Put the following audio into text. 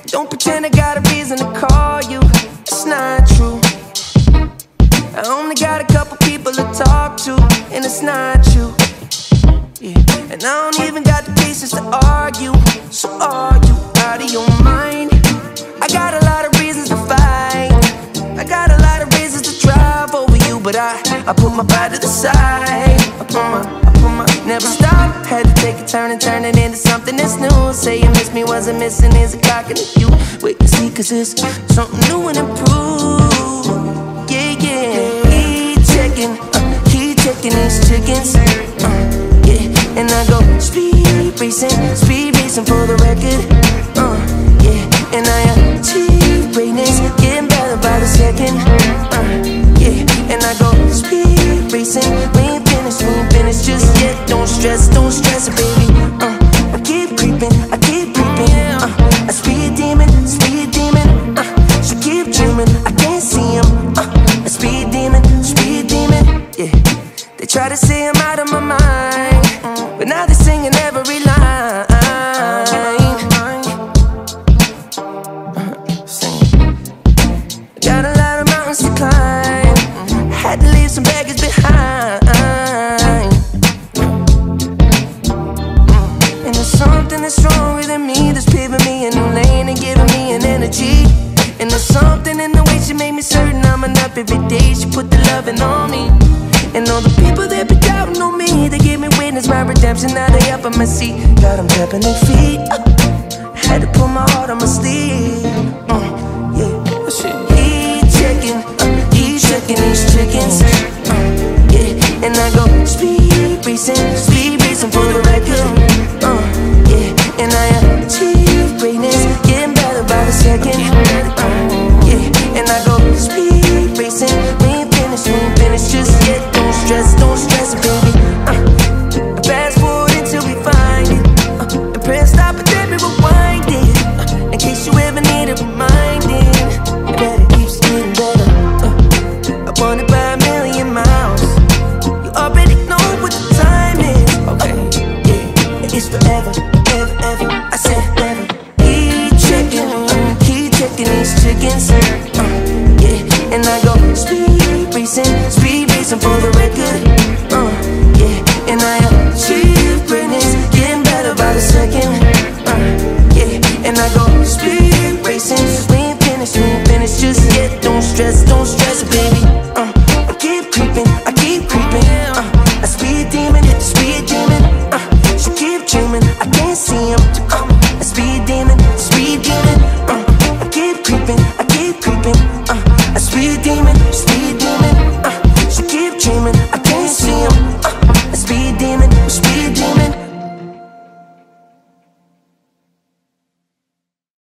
Don't pretend I got a reason to call you, it's not true. I only got a couple people to talk to, and it's not you. Yeah. And I don't even got the patience to argue. So are you out of your mind? I got a lot of reasons to fight, I got a lot of reasons to drive over you, but I put my pride to the side. I put my never stop. Had to take a turn and turn it into something that's new. Say you miss me, wasn't missing is a cock in the you. Wait and see, cause it's something new and improved. Yeah, yeah. Keep checking these chickens. Yeah, and I go speed racing for the record. Yeah, and I achieve greatness, getting better by the second. Yeah, and I go speed racing. We ain't finished just yet. Don't stress it, baby. I keep creeping. I speed demon. She keep dreaming, I can't see him. A speed demon. Yeah, they try to say I'm out of my mind, but now they're singing every line. Got a lot of mountains to climb, had to leave some baggage behind. And there's something that's wrong with me that's paving me a new lane and giving me an energy. And there's something in the way she made me certain I'm enough every day. She put the loving on me. And all the people that be doubting on me, they gave me witness my redemption. Now they up on my seat, got them tapping their feet. Had to put my heart on my sleeve. Yeah, he's checking these chickens. Yeah, and I go speed racing for the record. Yeah, and I achieve greatness, getting better by the second. Yeah, and I go speed racing. We ain't finished just yet. Don't stress it, baby. Fast forward until we find it. And press stop and then we rewind it. In case you ever need it reminding, I bet it keeps getting better. I want it by a million miles. You already know what the time is. Okay, yeah, it's forever, ever. I said never. Keep checking these chickens. Yeah, and I go speed racing for the record. Yeah, and I achieve greatness, getting better by the second. Yeah, and I go speed